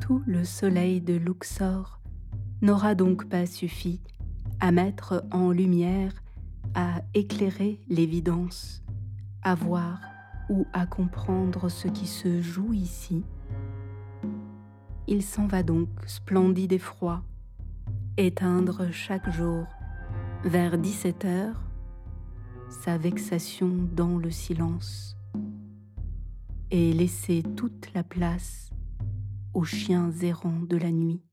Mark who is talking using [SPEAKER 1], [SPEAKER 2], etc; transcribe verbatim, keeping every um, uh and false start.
[SPEAKER 1] Tout le soleil de Luxor n'aura donc pas suffi à mettre en lumière, à éclairer l'évidence, à voir ou à comprendre ce qui se joue ici. Il s'en va donc splendide et froid, éteindre chaque jour, vers dix-sept heures, sa vexation dans le silence, et laisser toute la place aux chiens errants de la nuit.